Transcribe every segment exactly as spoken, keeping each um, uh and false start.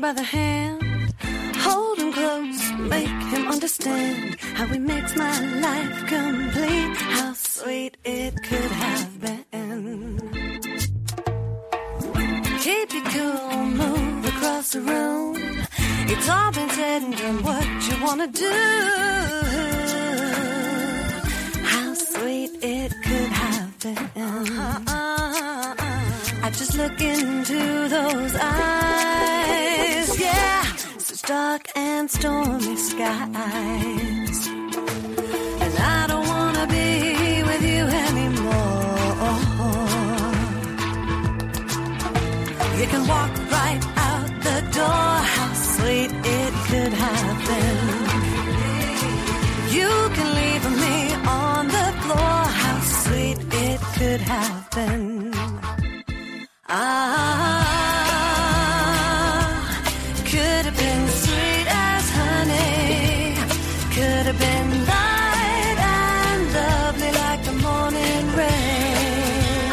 by the hand, hold him close, make him understand how he makes my life complete, how sweet it could have been. Keep you cool, move across the room. It's all been said and done, what you wanna do. How sweet it could have been. I just look into those eyes, yeah, such dark and stormy skies. And I don't wanna be with you anymore. You can walk right out the door, how sweet it could have been. You can leave me on the floor, how sweet it could have been. Ah, could have been sweet as honey, could have been light and lovely like the morning rain.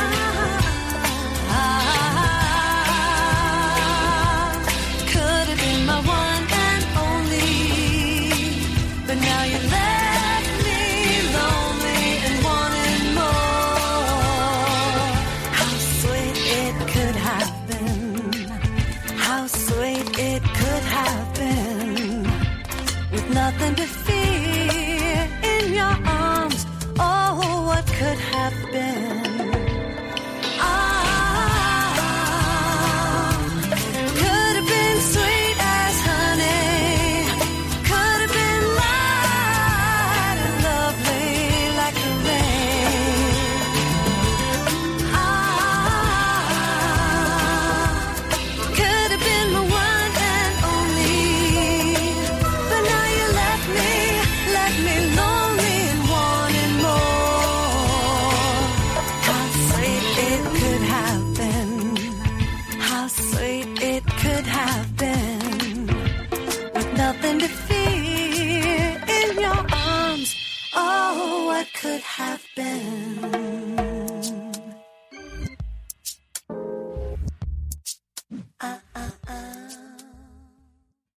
Ah, could have been my one and only, but now you left me lonely and wanting more. How sweet it could have been, how sweet it could have been, with nothing to fear in your arms. Oh, what could have been. Ah, could have been sweet as honey, could have been light and lovely like the rain. Ah, could have been my one and only, but now you left me, left me lonely and wanting more. How sweet it could have been, how sweet it could have been, with nothing to fear in your arms. Oh, what could have been.